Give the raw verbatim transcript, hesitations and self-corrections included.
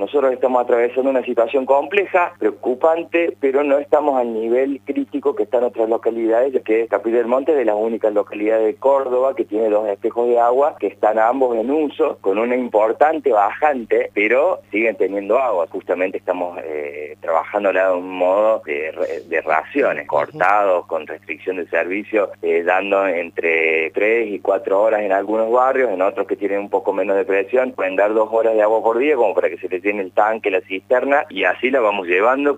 nosotros estamos atravesando una situación compleja, preocupante, pero no estamos al nivel crítico que están otras localidades, ya que Capilla del Monte es de las únicas localidades de Córdoba que tiene dos espejos de agua que están ambos en uso, con una importante bajante, pero siguen teniendo agua. Justamente estamos eh, trabajando de un modo de, de raciones, cortados, con restricción de servicio, eh, dando entre tres y cuatro horas en algunos barrios, en otros que tienen un poco menos de presión, pueden dar dos horas de agua por día como para que se les llene el tanque, la cisterna, y así la vamos llevando.